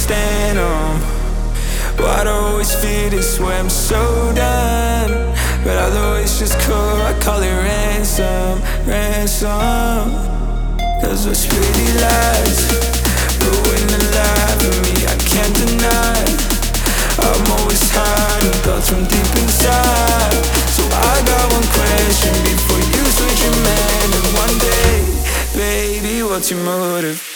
understand them. Why'd I always feel this way? I'm so done. But although it's just cool, I call it ransom, ransom. Cause what's pretty lies, ruin the life of me, I can't deny. I'm always hiding thoughts from deep inside. So I got one question before you switch your man. And one day, baby, what's your motive?